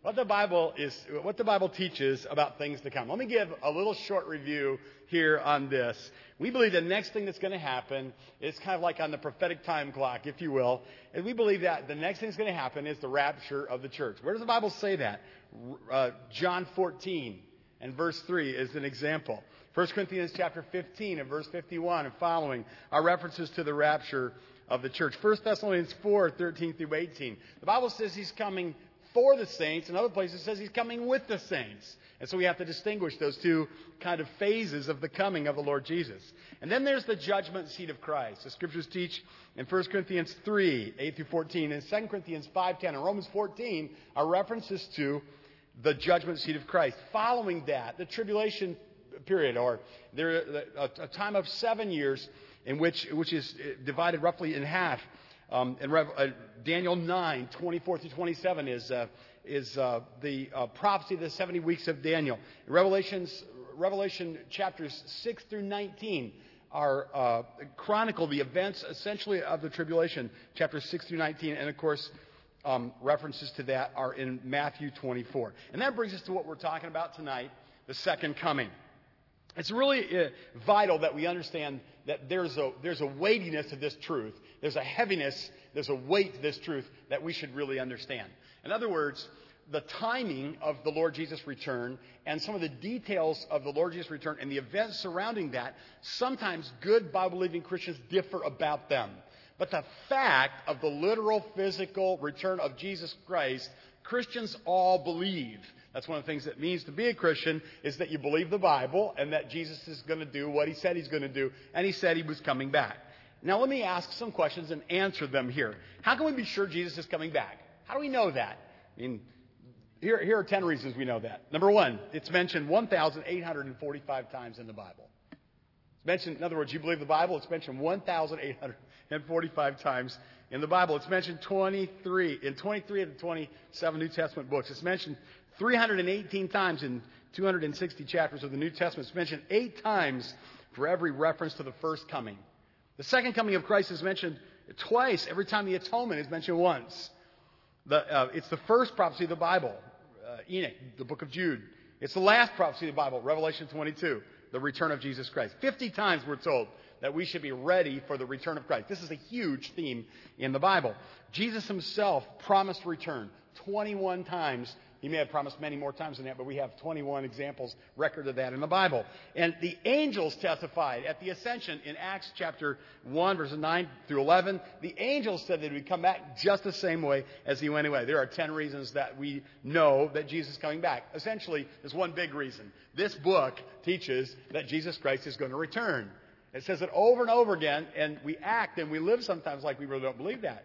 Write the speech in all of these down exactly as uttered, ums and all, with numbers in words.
what the Bible is, what the Bible teaches about things to come. Let me give a little short review here on this. We believe the next thing that's going to happen is kind of like on the prophetic time clock, if you will. And we believe that the next thing that's going to happen is the rapture of the church. Where does the Bible say that? Uh, John fourteen and verse three is an example. First Corinthians chapter fifteen and verse fifty-one and following are references to the rapture of the church. First Thessalonians four, thirteen through eighteen. The Bible says he's coming for the saints. In other places it says he's coming with the saints. And so we have to distinguish those two kind of phases of the coming of the Lord Jesus. And then there's the judgment seat of Christ. The scriptures teach in First Corinthians three, eight through fourteen, and Second Corinthians five, ten, and Romans fourteen are references to the judgment seat of Christ. Following that, the tribulation period, or there a, a time of seven years in which which is divided roughly in half. Um, and Rev, uh, Daniel nine, twenty-four through twenty-seven is uh, is uh, the uh, prophecy of the seventy weeks of Daniel. Revelations, Revelation chapters six through nineteen are uh, chronicle the events essentially of the tribulation, chapters six through nineteen, and of course um, references to that are in Matthew twenty-four. And that brings us to what we're talking about tonight, the second coming. It's really uh, vital that we understand that there's a there's a weightiness to this truth. There's a heaviness, there's a weight to this truth that we should really understand. In other words, the timing of the Lord Jesus' return and some of the details of the Lord Jesus' return and the events surrounding that, sometimes good Bible-believing Christians differ about them. But the fact of the literal physical return of Jesus Christ, Christians all believe. That's one of the things that means to be a Christian, is that you believe the Bible and that Jesus is going to do what he said he's going to do, and he said he was coming back. Now let me ask some questions and answer them here. How can we be sure Jesus is coming back? How do we know that? I mean, here, here are ten reasons we know that. Number one, it's mentioned one thousand eight hundred forty-five times in the Bible. It's mentioned, in other words, you believe the Bible, it's mentioned one thousand eight hundred forty-five times in the Bible. It's mentioned twenty-three, in twenty-three of the twenty-seven New Testament books. It's mentioned three hundred eighteen times in two hundred sixty chapters of the New Testament. It's mentioned eight times for every reference to the first coming. The second coming of Christ is mentioned twice every time the atonement is mentioned once. The, uh, it's the first prophecy of the Bible, uh, Enoch, the book of Jude. It's the last prophecy of the Bible, Revelation twenty-two, the return of Jesus Christ. Fifty times we're told that we should be ready for the return of Christ. This is a huge theme in the Bible. Jesus himself promised return twenty-one times. He may have promised many more times than that, but we have twenty-one examples, record of that in the Bible. And the angels testified at the ascension in Acts chapter one, verses nine through eleven. The angels said that he would come back just the same way as he went away. There are ten reasons that we know that Jesus is coming back. Essentially, there's one big reason. This book teaches that Jesus Christ is going to return. It says it over and over again, and we act and we live sometimes like we really don't believe that.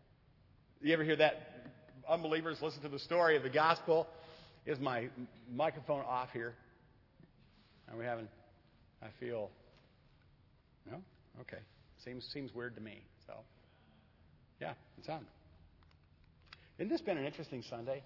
You ever hear that? Unbelievers listen to the story of the gospel. Is my microphone off here? Are we having? I feel. No? Okay. Seems seems weird to me. So, yeah, it's on. Isn't this been an interesting Sunday?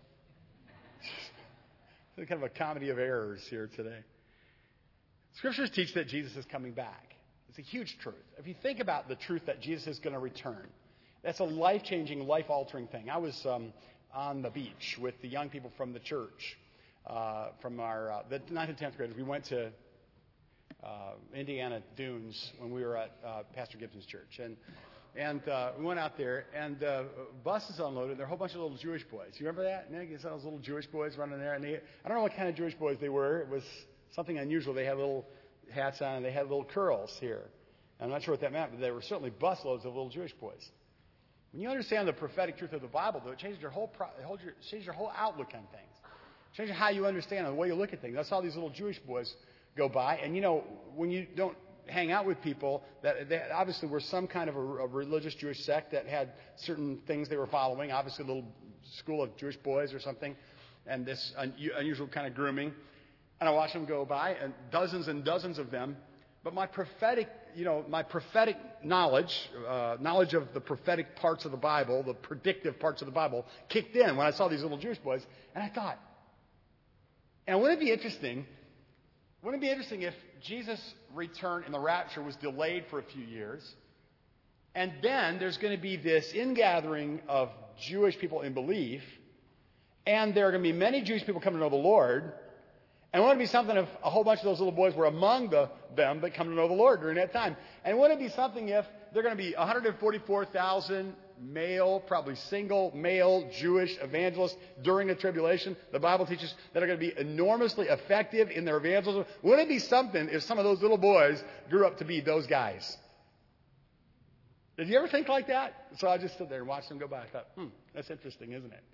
It's kind of a comedy of errors here today. Scriptures teach that Jesus is coming back. It's a huge truth. If you think about the truth that Jesus is going to return, that's a life-changing, life-altering thing. I was um, on the beach with the young people from the church, uh, from our uh, the ninth and tenth graders. We went to uh, Indiana Dunes when we were at uh, Pastor Gibson's church, and and uh, we went out there, and uh, buses unloaded. There were a whole bunch of little Jewish boys. You remember that? Nick, you saw those little Jewish boys running there, and they, I don't know what kind of Jewish boys they were. It was something unusual. They had little hats on, and they had little curls here. I'm not sure what that meant, but there were certainly busloads of little Jewish boys. When you understand the prophetic truth of the Bible, though, it changes your whole pro- it changes your whole outlook on things. It changes how you understand and the way you look at things. I saw these little Jewish boys go by, and you know, when you don't hang out with people that they obviously were some kind of a, a religious Jewish sect that had certain things they were following, obviously a little school of Jewish boys or something, and this un- unusual kind of grooming. And I watched them go by, and dozens and dozens of them. But my prophetic, you know, my prophetic knowledge, uh, knowledge of the prophetic parts of the Bible, the predictive parts of the Bible, kicked in when I saw these little Jewish boys. And I thought, and wouldn't it be interesting, wouldn't it be interesting if Jesus' return in the rapture was delayed for a few years, and then there's going to be this ingathering of Jewish people in belief, And there are going to be many Jewish people come to know the Lord. And wouldn't it be something if a whole bunch of those little boys were among the, them that come to know the Lord during that time? And wouldn't it be something if there are going to be one hundred forty-four thousand male, probably single male Jewish evangelists during the tribulation, the Bible teaches, that are going to be enormously effective in their evangelism? Wouldn't it be something if some of those little boys grew up to be those guys? Did you ever think like that? So I just stood there and watched them go by. I thought, hmm, that's interesting, isn't it?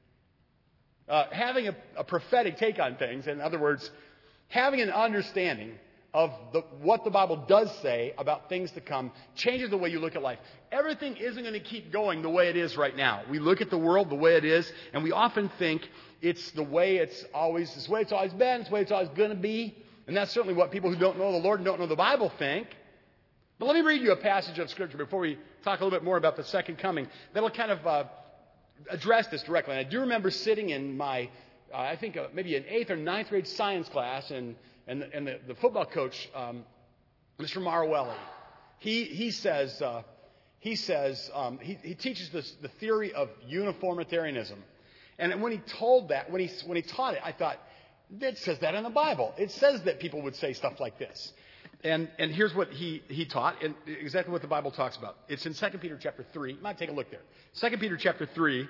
Uh, having a, a prophetic take on things, in other words, having an understanding of the, what the Bible does say about things to come, changes the way you look at life. Everything isn't going to keep going the way it is right now. We look at the world the way it is, and we often think it's the way it's always, it's the way it's always been, it's the way it's always going to be. And that's certainly what people who don't know the Lord and don't know the Bible think. But let me read you a passage of Scripture before we talk a little bit more about the second coming that'll kind of uh, address this directly. And I do remember sitting in my, uh, I think uh, maybe an eighth or ninth grade science class, and and the, and the, the football coach, um, Mister Marwelli, he he says uh, he says um, he, he teaches this, the theory of uniformitarianism. And when he told that, when he when he taught it, I thought, it says that in the Bible. It says that people would say stuff like this. And and here's what he, he taught, and exactly what the Bible talks about. It's in Second Peter chapter three. You might take a look there. Second Peter chapter three,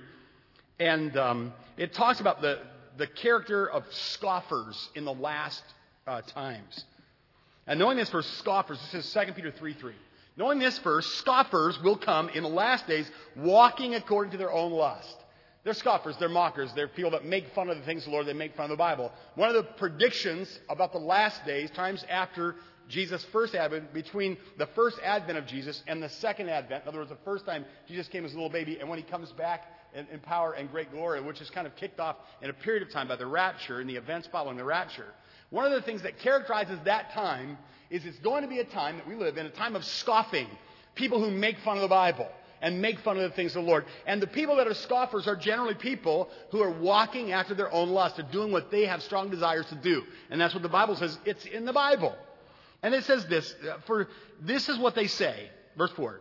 and um, it talks about the, the character of scoffers in the last uh, times. And knowing this verse, scoffers, this is Second Peter three three. Knowing this verse, scoffers will come in the last days, walking according to their own lust. They're scoffers, they're mockers, they're people that make fun of the things of the Lord, they make fun of the Bible. One of the predictions about the last days, times after Jesus' first advent, between the first advent of Jesus and the second advent, in other words, the first time Jesus came as a little baby, and when he comes back in, in power and great glory, which is kind of kicked off in a period of time by the rapture and the events following the rapture. One of the things that characterizes that time is it's going to be a time that we live in, a time of scoffing. People who make fun of the Bible and make fun of the things of the Lord. And the people that are scoffers are generally people who are walking after their own lust. They're doing what they have strong desires to do. And that's what the Bible says. It's in the Bible. And it says this, for this is what they say, verse four.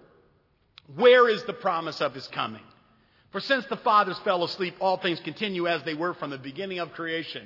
Where is the promise of his coming? For since the fathers fell asleep, all things continue as they were from the beginning of creation.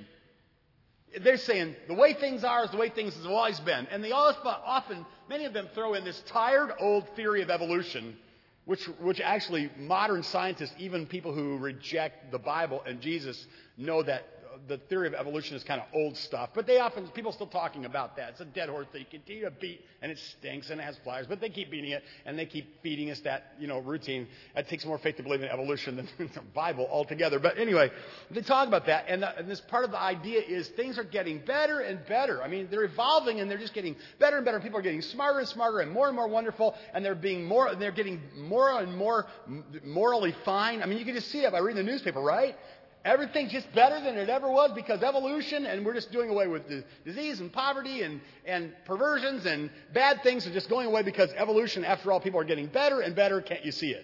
They're saying the way things are is the way things have always been. And they often, many of them throw in this tired old theory of evolution, which, which actually modern scientists, even people who reject the Bible and Jesus, know that the theory of evolution is kind of old stuff, but they often, people are still talking about that. It's a dead horse that you continue to beat, and it stinks, and it has flies, but they keep beating it, and they keep feeding us that, you know, routine. It takes more faith to believe in evolution than the Bible altogether. But anyway, they talk about that, and, the, and this part of the idea is things are getting better and better. I mean, they're evolving, and they're just getting better and better. People are getting smarter and smarter, and more and more wonderful, and they're being more, they're getting more and more morally fine. I mean, you can just see it by reading the newspaper, right? Everything's just better than it ever was because evolution, and we're just doing away with the disease and poverty and, and perversions and bad things are just going away because evolution, after all, people are getting better and better. Can't you see it?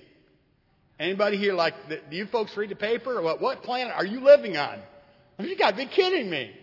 Anybody here like, do you folks read the paper? Or what, what planet are you living on? I mean, you got to be kidding me.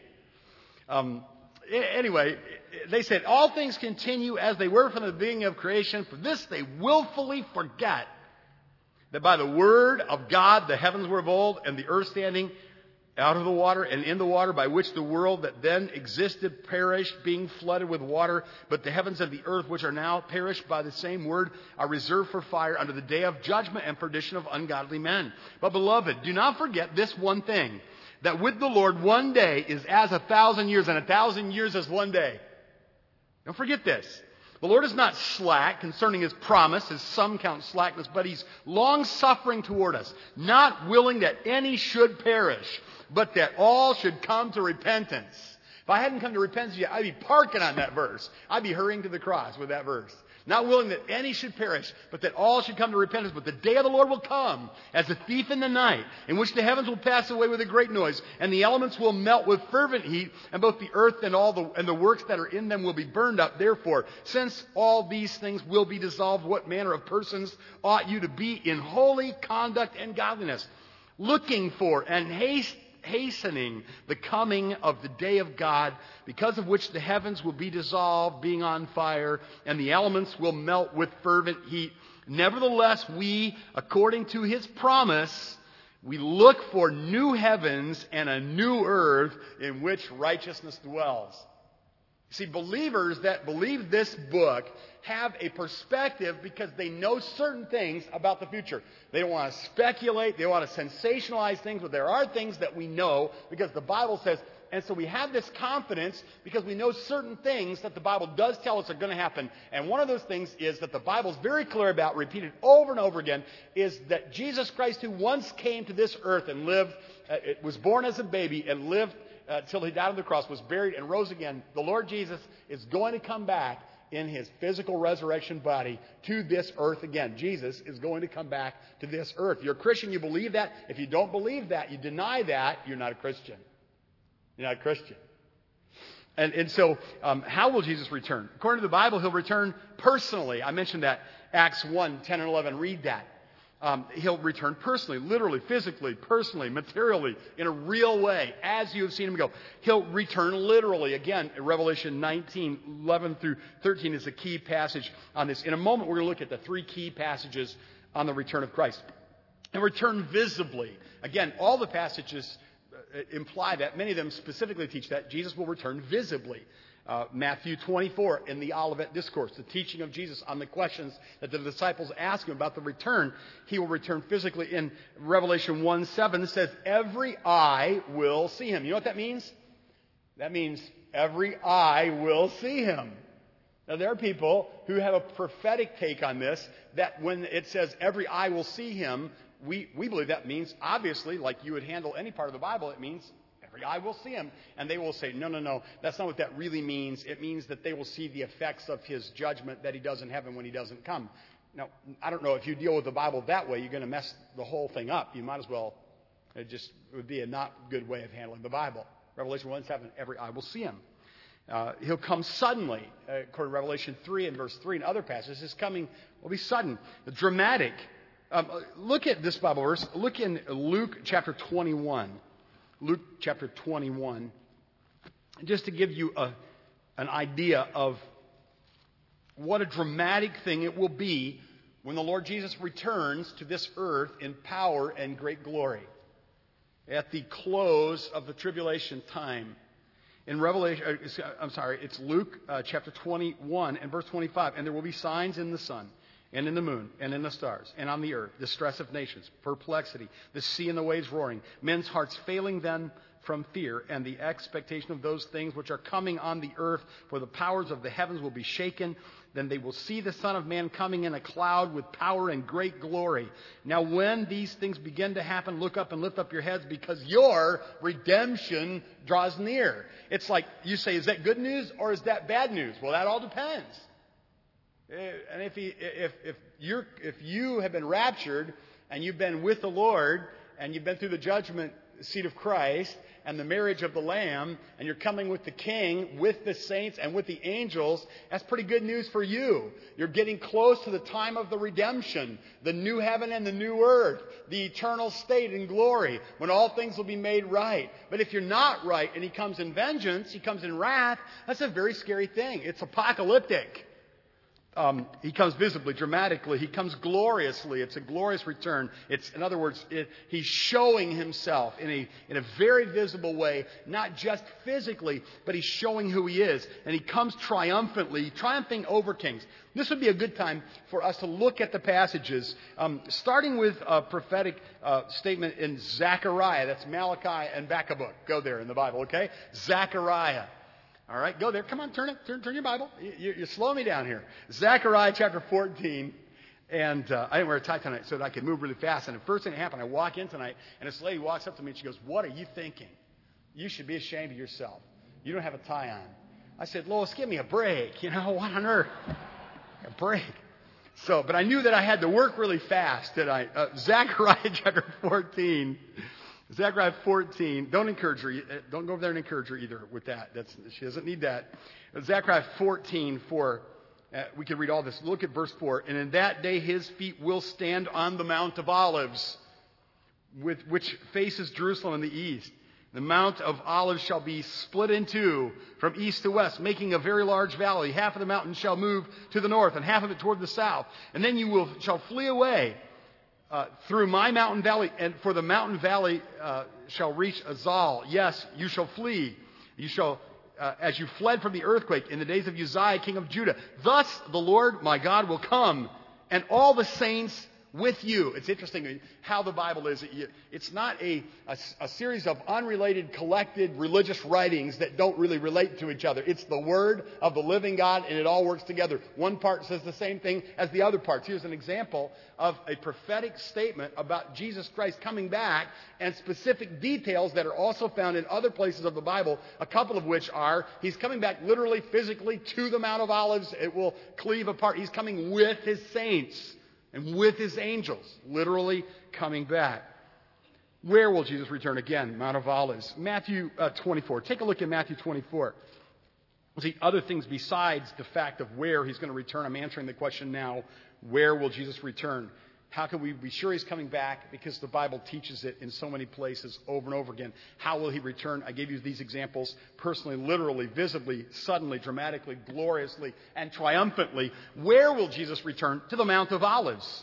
Um, anyway, they said, all things continue as they were from the beginning of creation. For this they willfully forget that by the word of God the heavens were of old, and the earth standing out of the water and in the water, by which the world that then existed perished, being flooded with water. But the heavens and the earth, which are now perished by the same word, are reserved for fire under the day of judgment and perdition of ungodly men. But beloved, do not forget this one thing, that with the Lord one day is as a thousand years, and a thousand years as one day. Don't forget this. The Lord is not slack concerning his promise, as some count slackness, but he's long-suffering toward us, not willing that any should perish, but that all should come to repentance. If I hadn't come to repentance yet, I'd be parking on that verse. I'd be hurrying to the cross with that verse. Not willing that any should perish, but that all should come to repentance. But the day of the Lord will come as a thief in the night, in which the heavens will pass away with a great noise, and the elements will melt with fervent heat, and both the earth and all the and the works that are in them will be burned up. Therefore, since all these things will be dissolved, what manner of persons ought you to be in holy conduct and godliness, looking for and haste hastening the coming of the day of God, because of which the heavens will be dissolved, being on fire, and the elements will melt with fervent heat. Nevertheless, we, according to his promise, We look for new heavens and a new earth in which righteousness dwells. See, believers that believe this book have a perspective because they know certain things about the future. They don't want to speculate. They want to sensationalize things, but there are things that we know because the Bible says. And so we have this confidence because we know certain things that the Bible does tell us are going to happen. And one of those things is that the Bible is very clear about, repeated over and over again, is that Jesus Christ, who once came to this earth and lived, uh, it was born as a baby and lived uh, till he died on the cross, was buried and rose again. The Lord Jesus is going to come back in his physical resurrection body to this earth again. Jesus is going to come back to this earth. You're a Christian, you believe that. If you don't believe that, you deny that, you're not a Christian. You're not a Christian. And, and so, um, how will Jesus return? According to the Bible, he'll return personally. I mentioned that. Acts one, ten and eleven. Read that. Um, he'll return personally, literally, physically, personally, materially, in a real way, as you have seen him go. He'll return literally. Again, Revelation nineteen, eleven through thirteen is a key passage on this. In a moment, we're going to look at the three key passages on the return of Christ. He'll return visibly. Again, all the passages imply that. Many of them specifically teach that Jesus will return visibly. Uh, Matthew twenty-four in the Olivet Discourse, the teaching of Jesus on the questions that the disciples ask him about the return. He will return physically. In Revelation one seven, it says, every eye will see him. You know what that means? That means every eye will see him. Now, there are people who have a prophetic take on this, that when it says every eye will see him, We, we believe that means, obviously, like you would handle any part of the Bible, it means every eye will see him. And they will say, no, no, no, that's not what that really means. It means that they will see the effects of his judgment that he does in heaven when he doesn't come. Now, I don't know, if you deal with the Bible that way, you're going to mess the whole thing up. You might as well, it just it would be a not good way of handling the Bible. Revelation one seven, every eye will see him. Uh, he'll come suddenly, uh, according to Revelation three and verse three and other passages. His coming will be sudden, dramatic. Um, look at this Bible verse. Look in Luke chapter twenty-one. Luke chapter twenty-one. Just to give you a, an idea of what a dramatic thing it will be when the Lord Jesus returns to this earth in power and great glory. At the close of the tribulation time. In Revelation, I'm sorry, it's Luke uh, chapter twenty-one and verse twenty-five. And there will be signs in the sun, and in the moon, and in the stars, and on the earth, distress of nations, perplexity, the sea and the waves roaring, men's hearts failing them from fear, and the expectation of those things which are coming on the earth, for the powers of the heavens will be shaken. Then they will see the Son of Man coming in a cloud with power and great glory. Now when these things begin to happen, look up and lift up your heads, because your redemption draws near. It's like you say, is that good news or is that bad news? Well, that all depends. And if, he, if, if, you're, if you have been raptured and you've been with the Lord and you've been through the judgment seat of Christ and the marriage of the Lamb, and you're coming with the King, with the saints, and with the angels, that's pretty good news for you. You're getting close to the time of the redemption, the new heaven and the new earth, the eternal state in glory, when all things will be made right. But if you're not right and he comes in vengeance, he comes in wrath, that's a very scary thing. It's apocalyptic. Um, he comes visibly, dramatically. He comes gloriously. It's a glorious return. It's, in other words, it, he's showing himself in a, in a very visible way, not just physically, but he's showing who he is. And he comes triumphantly, triumphing over kings. This would be a good time for us to look at the passages, um, starting with a prophetic uh, statement in Zechariah. That's Malachi and Habakkuk. Go there in the Bible, okay? Zechariah. All right, go there. Come on, turn it. Turn, turn your Bible. You, you slow me down here. Zechariah chapter fourteen. And uh, I didn't wear a tie tonight so that I could move really fast. And the first thing that happened, I walk in tonight, and this lady walks up to me and she goes, "What are you thinking? You should be ashamed of yourself. You don't have a tie on." I said, "Lois, give me a break. You know, what on earth? A break." So, but I knew that I had to work really fast, did I? Uh, Zechariah chapter fourteen. Zechariah fourteen. Don't encourage her. Don't go over there and encourage her either with that. That's, she doesn't need that. Zechariah fourteen, four. Uh, we can read all this. Look at verse four. "And in that day his feet will stand on the Mount of Olives, with which faces Jerusalem in the east. The Mount of Olives shall be split in two from east to west, making a very large valley. Half of the mountain shall move to the north, and half of it toward the south. And then you will shall flee away uh, through my mountain valley, and for the mountain valley uh, shall reach Azal. Yes, you shall flee. You shall, uh, as you fled from the earthquake in the days of Uzziah, king of Judah. Thus the Lord my God will come, and all the saints with you. It's interesting how the Bible is. It's not a, a, a series of unrelated, collected religious writings that don't really relate to each other. It's the Word of the living God, and it all works together. One part says the same thing as the other parts. Here's an example of a prophetic statement about Jesus Christ coming back, and specific details that are also found in other places of the Bible, a couple of which are, He's coming back literally, physically, to the Mount of Olives. It will cleave apart. He's coming with His saints and with His angels, literally coming back. Where will Jesus return? Again, Mount of Olives. Matthew uh, twenty-four. Take a look at Matthew twenty-four. We'll see other things besides the fact of where He's going to return. I'm answering the question now, where will Jesus return? How can we be sure He's coming back? Because the Bible teaches it in so many places over and over again. How will He return? I gave you these examples personally, literally, visibly, suddenly, dramatically, gloriously, and triumphantly. Where will Jesus return? To the Mount of Olives.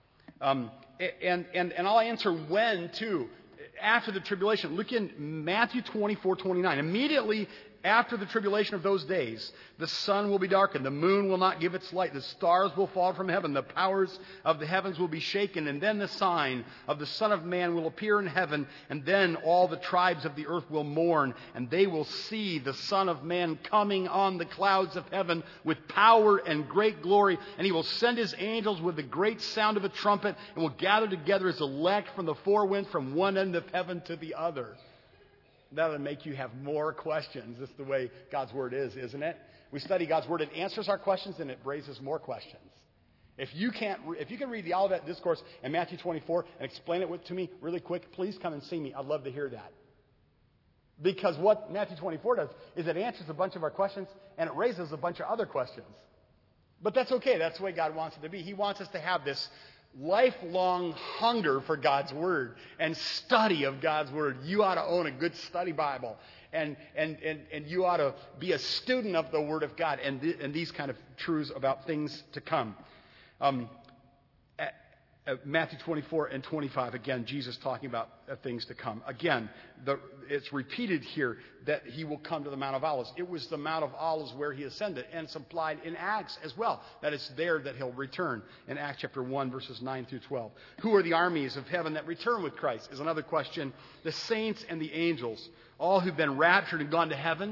Um, and, and, and I'll answer when, too. After the tribulation. Look in Matthew twenty-four twenty-nine. Immediately after the tribulation of those days, the sun will be darkened, the moon will not give its light, the stars will fall from heaven, the powers of the heavens will be shaken, and then the sign of the Son of Man will appear in heaven, and then all the tribes of the earth will mourn, and they will see the Son of Man coming on the clouds of heaven with power and great glory, and He will send His angels with the great sound of a trumpet, and will gather together His elect from the four winds, from one end of heaven to the other. That'll make you have more questions. This is the way God's Word is, isn't it? We study God's Word. It answers our questions and it raises more questions. If you can't, if you can read the Olivet Discourse in Matthew twenty-four and explain it to me really quick, please come and see me. I'd love to hear that. Because what Matthew twenty-four does is it answers a bunch of our questions and it raises a bunch of other questions. But that's okay. That's the way God wants it to be. He wants us to have this lifelong hunger for God's Word and study of God's Word. You ought to own a good study Bible. And and, and, and you ought to be a student of the Word of God and, th- and these kind of truths about things to come. Um, at, at Matthew twenty-four and twenty-five, again, Jesus talking about uh, things to come. Again, the, it's repeated here that He will come to the Mount of Olives. It was the Mount of Olives where He ascended, and it's implied in Acts as well, that it's there that He'll return in Acts chapter one, verses nine through twelve. Who are the armies of heaven that return with Christ is another question. The saints and the angels, all who've been raptured and gone to heaven,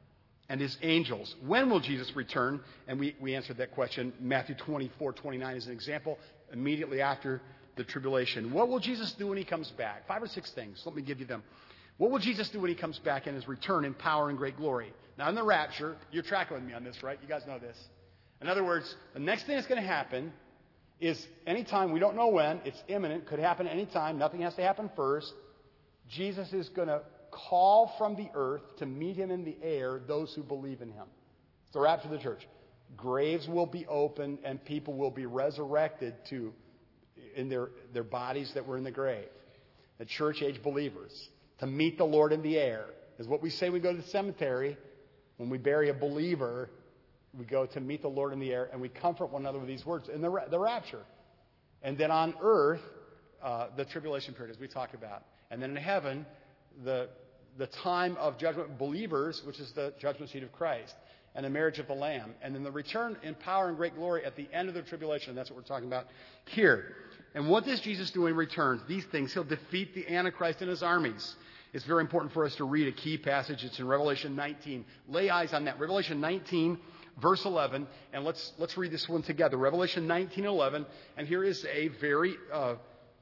and His angels. When will Jesus return? And we, we answered that question. Matthew twenty-four twenty-nine is an example. Immediately after the tribulation. What will Jesus do when He comes back? Five or six things. Let me give you them. What will Jesus do when He comes back in His return in power and great glory? Now, in the rapture, you're tracking with me on this, right? You guys know this. In other words, the next thing that's going to happen is anytime, we don't know when, it's imminent, could happen anytime, nothing has to happen first. Jesus is going to call from the earth to meet Him in the air those who believe in Him. It's the rapture of the church. Graves will be opened and people will be resurrected to in their, their bodies that were in the grave. The church age believers to meet the Lord in the air is what we say. We go to the cemetery when we bury a believer. We go to meet the Lord in the air and we comfort one another with these words in the, the rapture. And then on earth, uh, the tribulation period, as we talk about. And then in heaven, the the time of judgment of believers, which is the judgment seat of Christ. And the marriage of the Lamb. And then the return in power and great glory at the end of the tribulation. That's what we're talking about here. And what does Jesus do in return? These things. He'll defeat the Antichrist and his armies. It's very important for us to read a key passage. It's in Revelation nineteen. Lay eyes on that. Revelation nineteen, verse eleven. And let's let's read this one together. Revelation nineteen eleven. And here is a very uh,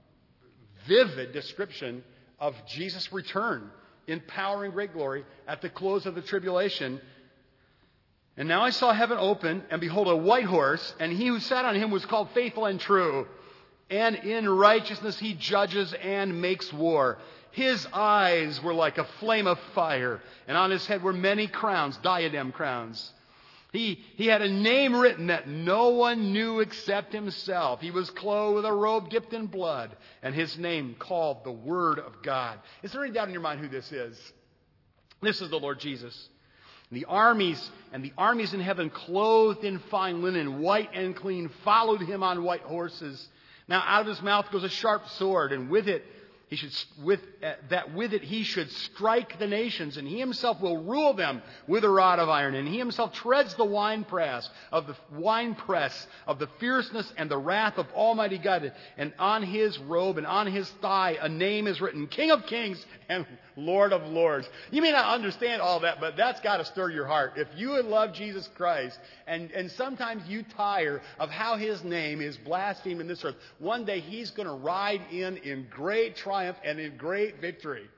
vivid description of Jesus' return in power and great glory at the close of the tribulation. And now I saw heaven open, and behold, a white horse, and he who sat on him was called Faithful and True. And in righteousness he judges and makes war. His eyes were like a flame of fire, and on his head were many crowns, diadem crowns. He, he had a name written that no one knew except himself. He was clothed with a robe dipped in blood, and his name called the Word of God. Is there any doubt in your mind who this is? This is the Lord Jesus. And the armies and the armies in heaven, clothed in fine linen, white and clean, followed him on white horses. Now out of his mouth goes a sharp sword, and with it he should with uh, that with it he should strike the nations, and he himself will rule them with a rod of iron, and he himself treads the winepress of the winepress of the fierceness and the wrath of Almighty God. And on his robe and on his thigh a name is written, King of Kings and Lord of Lords. You may not understand all that, but that's got to stir your heart. If you would love Jesus Christ, and, and sometimes you tire of how his name is blasphemed in this earth, one day he's going to ride in in great triumph and in great victory.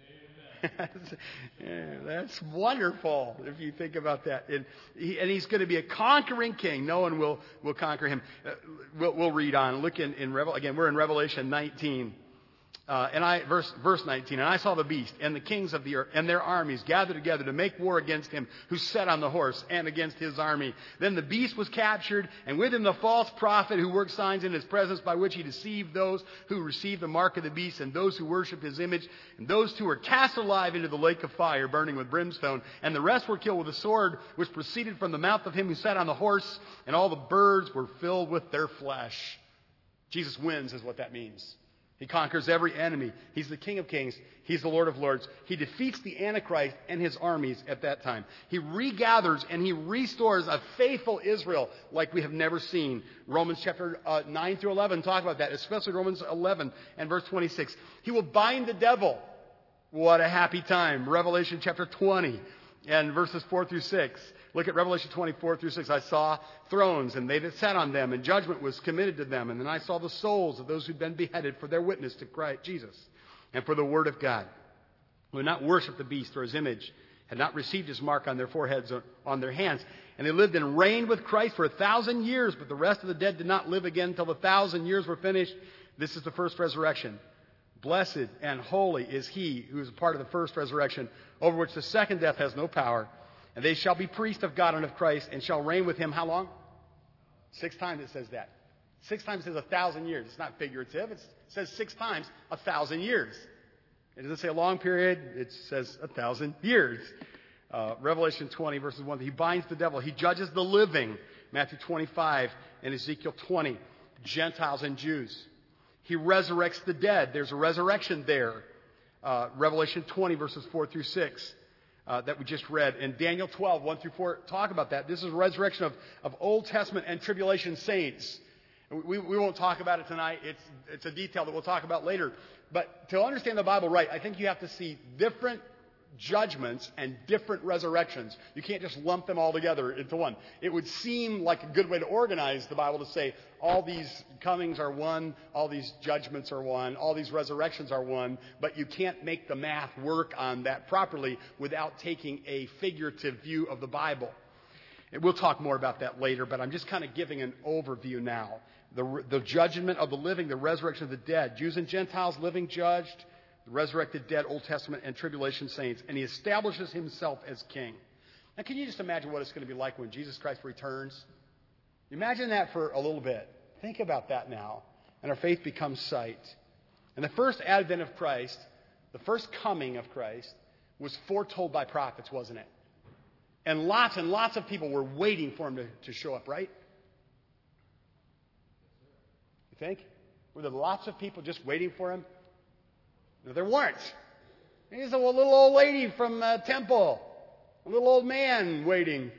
That's, yeah, that's wonderful if you think about that. And, he, and he's going to be a conquering king. No one will, will conquer him. Uh, we'll, we'll read on. Look in, in Revel, again, we're in Revelation nineteen. Uh, and I, verse, verse nineteen, and I saw the beast and the kings of the earth and their armies gathered together to make war against him who sat on the horse and against his army. Then the beast was captured, and with him the false prophet who worked signs in his presence, by which he deceived those who received the mark of the beast and those who worship his image. And those two were cast alive into the lake of fire, burning with brimstone. And the rest were killed with a sword which proceeded from the mouth of him who sat on the horse, and all the birds were filled with their flesh. Jesus wins is what that means. He conquers every enemy. He's the King of Kings. He's the Lord of Lords. He defeats the Antichrist and his armies at that time. He regathers and he restores a faithful Israel like we have never seen. Romans chapter uh, nine through eleven talk about that, especially Romans eleven and verse twenty-six. He will bind the devil. What a happy time. Revelation chapter twenty and verses four through six. Look at Revelation twenty-four through six. I saw thrones, and they that sat on them, and judgment was committed to them. And then I saw the souls of those who'd been beheaded for their witness to Christ Jesus and for the word of God, who had not worshipped the beast or his image, had not received his mark on their foreheads or on their hands. And they lived and reigned with Christ for a thousand years, but the rest of the dead did not live again until the thousand years were finished. This is the first resurrection. Blessed and holy is he who is a part of the first resurrection, over which the second death has no power. And they shall be priests of God and of Christ, and shall reign with him how long? Six times it says that. Six times it says a thousand years. It's not figurative. It's, it says six times a thousand years. It doesn't say a long period. It says a thousand years. Uh, Revelation twenty, verses one. He binds the devil. He judges the living. Matthew twenty-five and Ezekiel twenty. Gentiles and Jews. He resurrects the dead. There's a resurrection there. Uh, Revelation twenty, verses four through six. Uh, that we just read. And Daniel twelve, one through four, talk about that. This is a resurrection of, of Old Testament and tribulation saints. We, we won't talk about it tonight. It's, it's a detail that we'll talk about later. But to understand the Bible right, I think you have to see different judgments and different resurrections. You can't just lump them all together into one. It would seem like a good way to organize the Bible to say all these comings are one, all these judgments are one, all these resurrections are one, but you can't make the math work on that properly without taking a figurative view of the Bible. And we'll talk more about that later, but I'm just kind of giving an overview now. The, the judgment of the living, the resurrection of the dead, Jews and Gentiles living judged, the resurrected dead, Old Testament and tribulation saints, and he establishes himself as king. Now, can you just imagine what it's going to be like when Jesus Christ returns? Imagine that for a little bit. Think about that now. And our faith becomes sight. And the first advent of Christ, the first coming of Christ, was foretold by prophets, wasn't it? And lots and lots of people were waiting for him to, to show up, right? You think? Were there lots of people just waiting for him? No, there weren't. He's a little old lady from uh, Temple. A little old man waiting.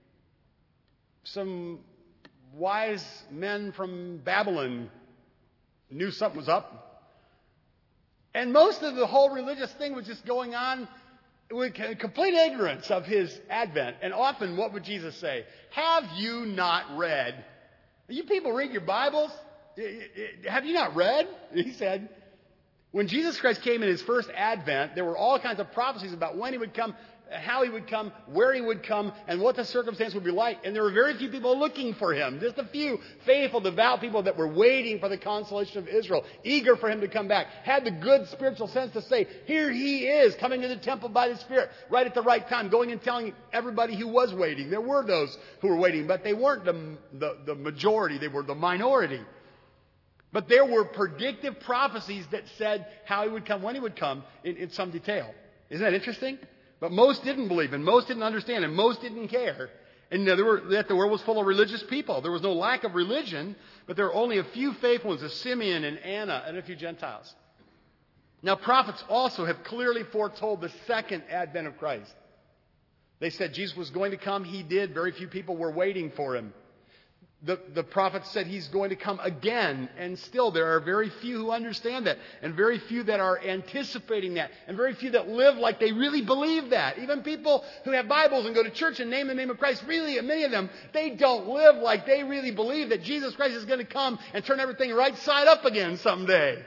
Some wise men from Babylon knew something was up. And most of the whole religious thing was just going on with complete ignorance of his advent. And often, what would Jesus say? Have you not read? You people read your Bibles? Have you not read? He said, when Jesus Christ came in his first advent, there were all kinds of prophecies about when he would come, how he would come, where he would come, and what the circumstance would be like. And there were very few people looking for him. Just a few faithful, devout people that were waiting for the consolation of Israel, eager for him to come back, had the good spiritual sense to say, here he is, coming to the temple by the Spirit, right at the right time, going and telling everybody who was waiting. There were those who were waiting, but they weren't the, the, the majority. They were the minority. But there were predictive prophecies that said how he would come, when he would come, in, in some detail. Isn't that interesting? But most didn't believe, and most didn't understand, and most didn't care. And there were, that the world was full of religious people. There was no lack of religion, but there were only a few faithful ones, as Simeon and Anna and a few Gentiles. Now, prophets also have clearly foretold the second advent of Christ. They said Jesus was going to come. He did. Very few people were waiting for him. The, the prophets said he's going to come again, and still there are very few who understand that, and very few that are anticipating that, and very few that live like they really believe that. Even people who have Bibles and go to church and name the name of Christ, really, many of them, they don't live like they really believe that Jesus Christ is going to come and turn everything right side up again someday.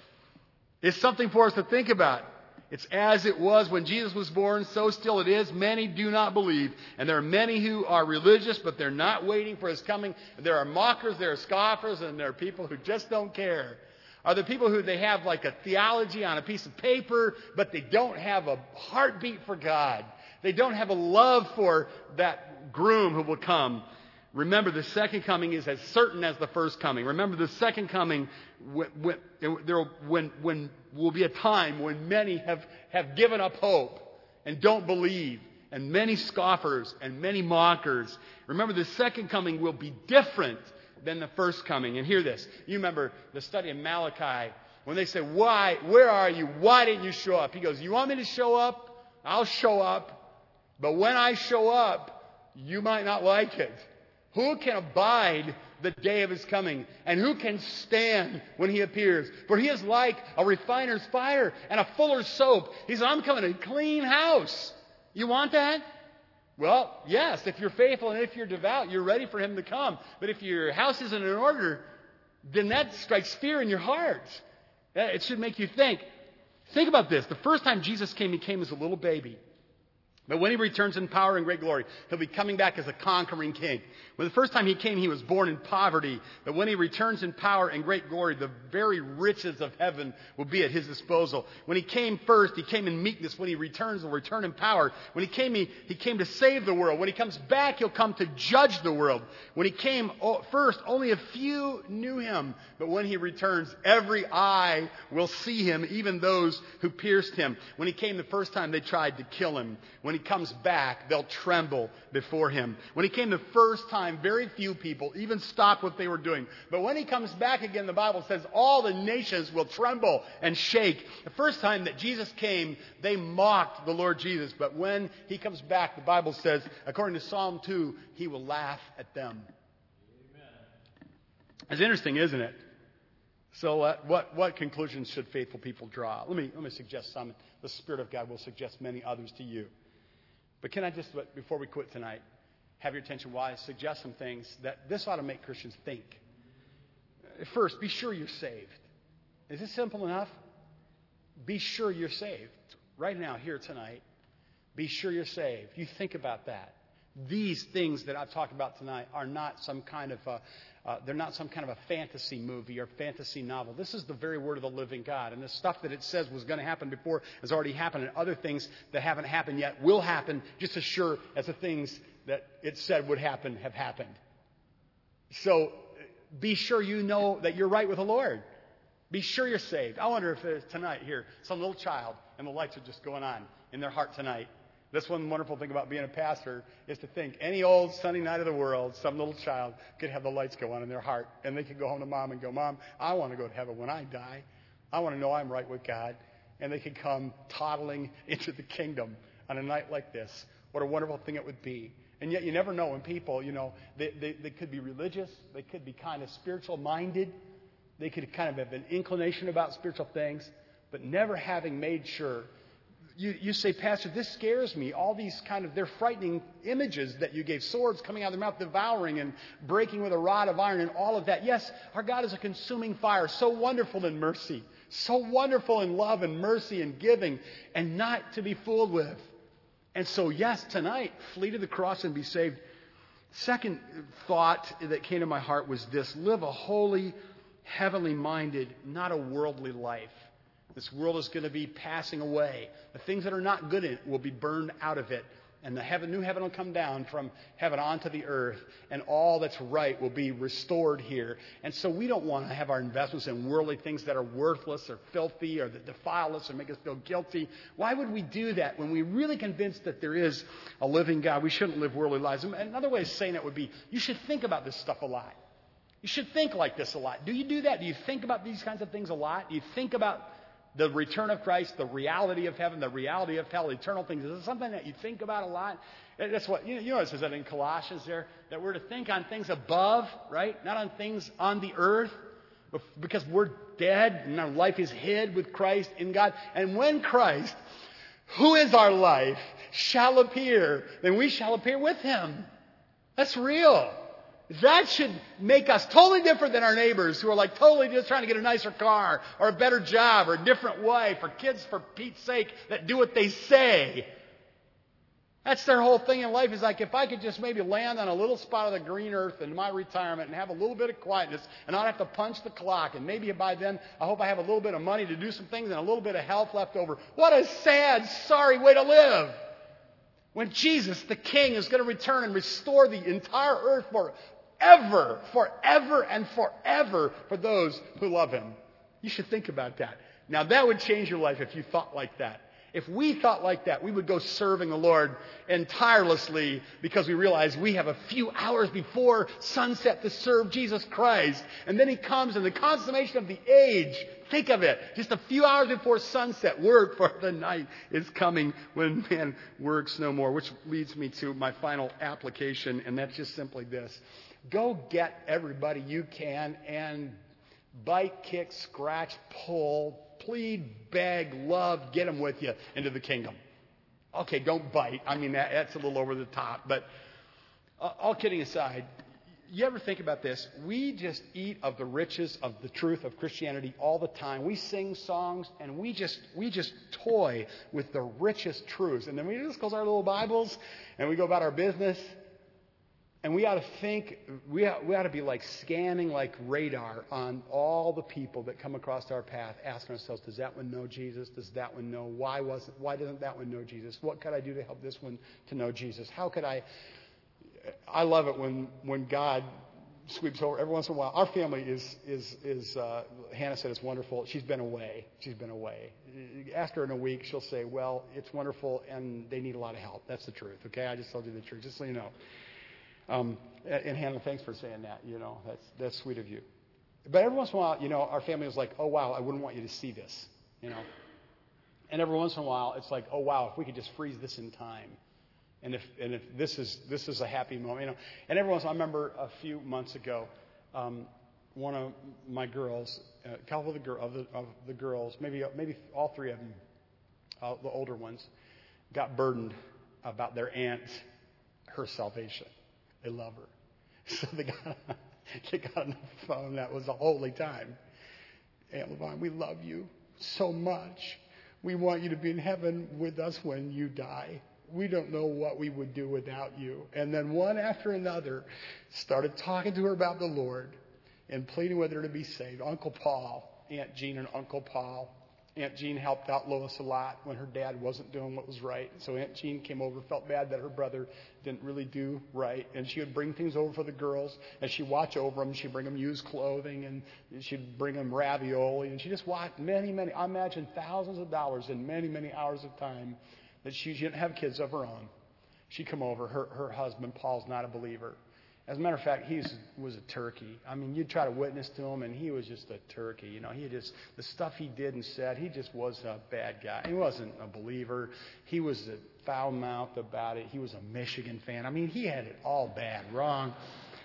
It's something for us to think about. It's as it was when Jesus was born, so still it is. Many do not believe. And there are many who are religious, but they're not waiting for his coming. There are mockers, there are scoffers, and there are people who just don't care. Are there people who they have like a theology on a piece of paper, but they don't have a heartbeat for God? They don't have a love for that groom who will come. Remember, the second coming is as certain as the first coming. Remember, the second coming, when, when, there, when, when will be a time when many have, have given up hope and don't believe, and many scoffers and many mockers. Remember, the second coming will be different than the first coming. And hear this. You remember the study of Malachi, when they say, "Why? Where are you? Why didn't you show up?" He goes, "You want me to show up? I'll show up. But when I show up, you might not like it." Who can abide the day of his coming? And who can stand when he appears? For he is like a refiner's fire and a fuller's soap. He said, "I'm coming to a clean house." You want that? Well, yes, if you're faithful and if you're devout, you're ready for him to come. But if your house isn't in order, then that strikes fear in your heart. It should make you think. Think about this. The first time Jesus came, he came as a little baby. But when he returns in power and great glory, he'll be coming back as a conquering king. When the first time he came, he was born in poverty. But when he returns in power and great glory, the very riches of heaven will be at his disposal. When he came first, he came in meekness. When he returns, he'll return in power. When he came, he, he came to save the world. When he comes back, he'll come to judge the world. When he came first, only a few knew him. But when he returns, every eye will see him, even those who pierced him. When he came the first time, they tried to kill him. When he comes back, they'll tremble before him. When he came the first time, very few people even stopped what they were doing. But when he comes back again, the Bible says all the nations will tremble and shake. The first time that Jesus came, they mocked the Lord Jesus. But when he comes back, the Bible says, according to Psalm two, he will laugh at them. Amen. It's interesting, isn't it? So uh, what, what conclusions should faithful people draw? Let me, let me suggest some. The Spirit of God will suggest many others to you. But can I just, before we quit tonight, have your attention while I suggest some things that this ought to make Christians think. First, be sure you're saved. Is this simple enough? Be sure you're saved. Right now, here tonight, be sure you're saved. You think about that. These things that I've talked about tonight are not some kind of a, uh, they're not some kind of a fantasy movie or fantasy novel. This is the very word of the living God. And the stuff that it says was going to happen before has already happened. And other things that haven't happened yet will happen just as sure as the things that it said would happen have happened. So be sure you know that you're right with the Lord. Be sure you're saved. I wonder if there's tonight here some little child and the lights are just going on in their heart tonight. That's one wonderful thing about being a pastor is to think any old sunny night of the world, some little child could have the lights go on in their heart. And they could go home to mom and go, "Mom, I want to go to heaven when I die. I want to know I'm right with God." And they could come toddling into the kingdom on a night like this. What a wonderful thing it would be. And yet you never know when people, you know, they, they, they could be religious. They could be kind of spiritual minded. They could kind of have an inclination about spiritual things, but never having made sure. You, you say, "Pastor, this scares me." All these kind of, they're frightening images that you gave. Swords coming out of their mouth, devouring and breaking with a rod of iron and all of that. Yes, our God is a consuming fire. So wonderful in mercy. So wonderful in love and mercy and giving, and not to be fooled with. And so, yes, tonight, flee to the cross and be saved. Second thought that came to my heart was this: live a holy, heavenly minded, not a worldly life. This world is going to be passing away. The things that are not good in it will be burned out of it. And the heaven, new heaven will come down from heaven onto the earth, and all that's right will be restored here. And so we don't want to have our investments in worldly things that are worthless or filthy or that defile us or make us feel guilty. Why would we do that when we're really convinced that there is a living God? We shouldn't live worldly lives. Another way of saying that would be, you should think about this stuff a lot. You should think like this a lot. Do you do that? Do you think about these kinds of things a lot? Do you think about the return of Christ, the reality of heaven, the reality of hell, eternal things? Is it something that you think about a lot? That's what, you know, you know it says that in Colossians there, that we're to think on things above, right? Not on things on the earth, because we're dead and our life is hid with Christ in God. And when Christ, who is our life, shall appear, then we shall appear with him. That's real. That should make us totally different than our neighbors who are like totally just trying to get a nicer car or a better job or a different wife or kids, for Pete's sake, that do what they say. That's their whole thing in life, is like, if I could just maybe land on a little spot of the green earth in my retirement and have a little bit of quietness and not have to punch the clock, and maybe by then I hope I have a little bit of money to do some things and a little bit of health left over. What a sad, sorry way to live. When Jesus, the King, is going to return and restore the entire earth forever, forever and forever for those who love him. You should think about that. Now, that would change your life if you thought like that. If we thought like that, we would go serving the Lord and tirelessly, because we realize we have a few hours before sunset to serve Jesus Christ. And then he comes in the consummation of the age. Think of it. Just a few hours before sunset, work, for the night is coming when man works no more. Which leads me to my final application, and that's just simply this. Go get everybody you can and bite, kick, scratch, pull, plead, beg, love, get them with you into the kingdom. Okay, don't bite. I mean, that, that's a little over the top. But uh, all kidding aside, you ever think about this? We just eat of the riches of the truth of Christianity all the time. We sing songs and we just we just toy with the richest truths. And then we just close our little Bibles and we go about our business. And we ought to think, we ought, we ought to be like scanning like radar on all the people that come across our path, asking ourselves, does that one know Jesus? Does that one know? Why wasn't, why doesn't that one know Jesus? What could I do to help this one to know Jesus? How could I, I love it when, when God sweeps over every once in a while. Our family is, is, is uh, Hannah said it's wonderful. She's been away. She's been away. Ask her in a week, she'll say, well, it's wonderful and they need a lot of help. That's the truth, okay? I just told you the truth, just so you know. Um, and Hannah, thanks for saying that. You know, that's that's sweet of you. But every once in a while, you know, our family is like, oh, wow, I wouldn't want you to see this, you know. And every once in a while, it's like, oh, wow, if we could just freeze this in time. And if and if this is this is a happy moment, you know. And every once in a while, I remember a few months ago, um, one of my girls, a couple of the, girl, of the, of the girls, maybe maybe all three of them, uh, the older ones, got burdened about their aunt, her salvation. They love her. So they got, they got on the phone. That was a holy time. Aunt Levon, we love you so much. We want you to be in heaven with us when you die. We don't know what we would do without you. And then one after another started talking to her about the Lord and pleading with her to be saved. Uncle Paul, Aunt Jean and Uncle Paul. Aunt Jean helped out Lois a lot when her dad wasn't doing what was right. So Aunt Jean came over, felt bad that her brother didn't really do right. And she would bring things over for the girls. And she'd watch over them. She'd bring them used clothing. And she'd bring them ravioli. And she just watched many, many, I imagine thousands of dollars in many, many hours of time that she, she didn't have kids of her own. She'd come over. Her, her husband, Paul's not a believer. As a matter of fact, he was a turkey. I mean, you'd try to witness to him, and he was just a turkey. You know, he just, the stuff he did and said, he just was a bad guy. He wasn't a believer. He was a foul-mouthed about it. He was a Michigan fan. I mean, he had it all bad, wrong.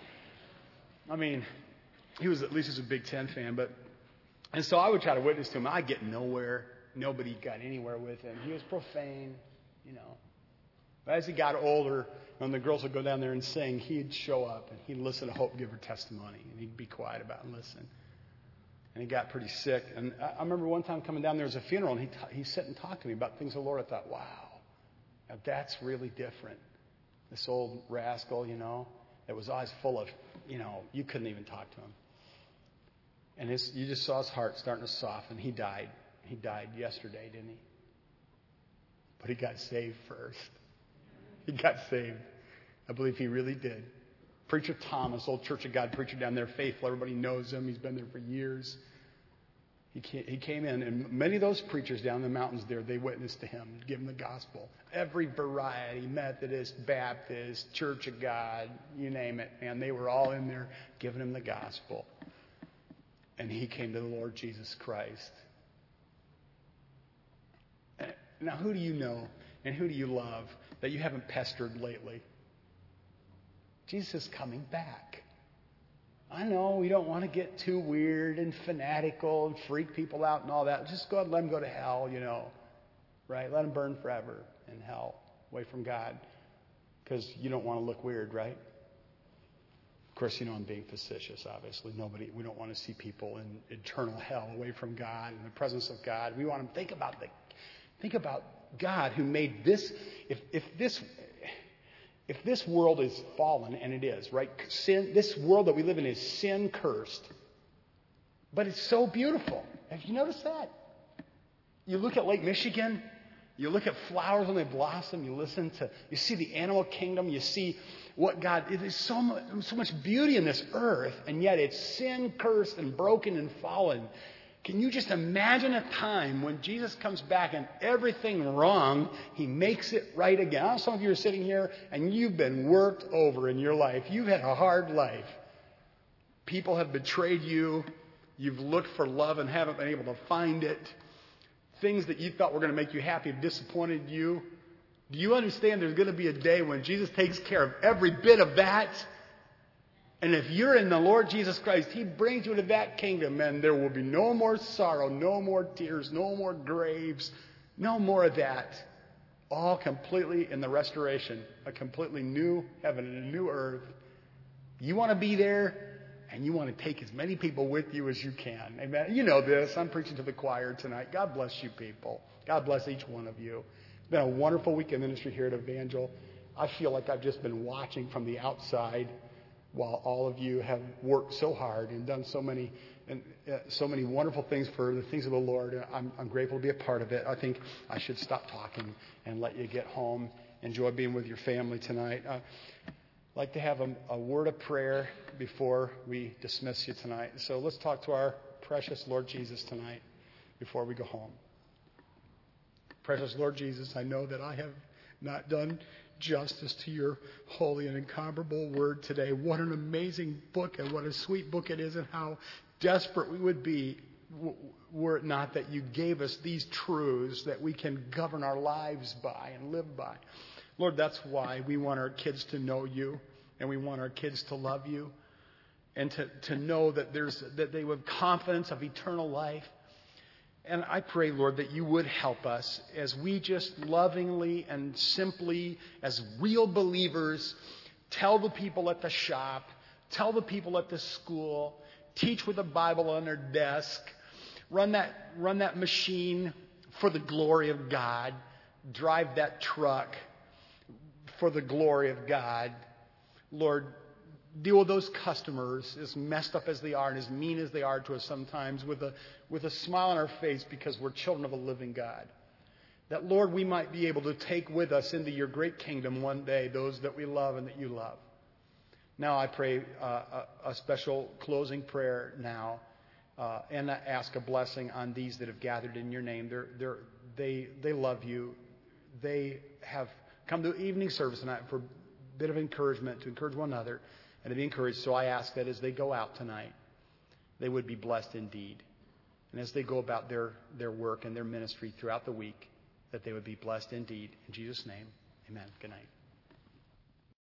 I mean, he was, at least he was a Big Ten fan. But, and so I would try to witness to him. I'd get nowhere. Nobody got anywhere with him. He was profane, you know. But as he got older, when the girls would go down there and sing, he'd show up and he'd listen to Hope give her testimony. And he'd be quiet about it and listen. And he got pretty sick. And I remember one time coming down there as a funeral, and he t- he sat and talked to me about things of the Lord. I thought, wow, now that's really different. This old rascal, you know, that was always full of, you know, you couldn't even talk to him. And his, you just saw his heart starting to soften. He died. He died yesterday, didn't he? But he got saved first. he got saved. I believe he really did. Preacher Thomas, old Church of God preacher down there, faithful. Everybody knows him. He's been there for years. He came, he came in, and many of those preachers down in the mountains there, they witnessed to him, give him the gospel. Every variety, Methodist, Baptist, Church of God, you name it, and they were all in there giving him the gospel. And he came to the Lord Jesus Christ. Now, who do you know and who do you love that you haven't pestered lately? Jesus is coming back. I know we don't want to get too weird and fanatical and freak people out and all that. Just go ahead and let them go to hell, you know. Right? Let them burn forever in hell, away from God. Because you don't want to look weird, right? Of course, you know I'm being facetious, obviously. Nobody, we don't want to see people in eternal hell, away from God, in the presence of God. We want them to think about the, think about God who made this. If, if this... If this world is fallen, and it is, right? Sin, this world that we live in is sin cursed. But it's so beautiful. Have you noticed that? You look at Lake Michigan, you look at flowers when they blossom, you listen to, you see the animal kingdom, you see what God, there's so much, so much beauty in this earth, and yet it's sin cursed and broken and fallen. Can you just imagine a time when Jesus comes back and everything wrong, he makes it right again? I know some of you are sitting here and you've been worked over in your life. You've had a hard life. People have betrayed you. You've looked for love and haven't been able to find it. Things that you thought were going to make you happy have disappointed you. Do you understand there's going to be a day when Jesus takes care of every bit of that? And if you're in the Lord Jesus Christ, he brings you to that kingdom, and there will be no more sorrow, no more tears, no more graves, no more of that. All completely in the restoration, a completely new heaven and a new earth. You want to be there, and you want to take as many people with you as you can. Amen. You know this. I'm preaching to the choir tonight. God bless you people. God bless each one of you. It's been a wonderful week of ministry here at Evangel. I feel like I've just been watching from the outside, while all of you have worked so hard and done so many and uh, so many wonderful things for the things of the Lord. I'm, I'm grateful to be a part of it. I think I should stop talking and let you get home. Enjoy being with your family tonight. Uh, I'd like to have a, a word of prayer before we dismiss you tonight. So let's talk to our precious Lord Jesus tonight before we go home. Precious Lord Jesus, I know that I have not done justice to your holy and incomparable word today. What an amazing book, and what a sweet book it is, and how desperate we would be were it not that you gave us these truths that we can govern our lives by and live by. Lord, that's why we want our kids to know you, and we want our kids to love you, and to, to know that there's that they have confidence of eternal life. And I pray, Lord, that you would help us as we just lovingly and simply, as real believers, tell the people at the shop, tell the people at the school, teach with a Bible on their desk, run that, run that machine for the glory of God, drive that truck for the glory of God. Lord, deal with those customers, as messed up as they are and as mean as they are to us sometimes, with a with a smile on our face because we're children of a living God. That, Lord, we might be able to take with us into your great kingdom one day those that we love and that you love. Now I pray uh, a, a special closing prayer now, uh, and I ask a blessing on these that have gathered in your name. They're, they're, they they love you. They have come to evening service tonight for a bit of encouragement, to encourage one another and to be encouraged. So I ask that as they go out tonight, they would be blessed indeed. And as they go about their, their work and their ministry throughout the week, that they would be blessed indeed. In Jesus' name, amen. Good night.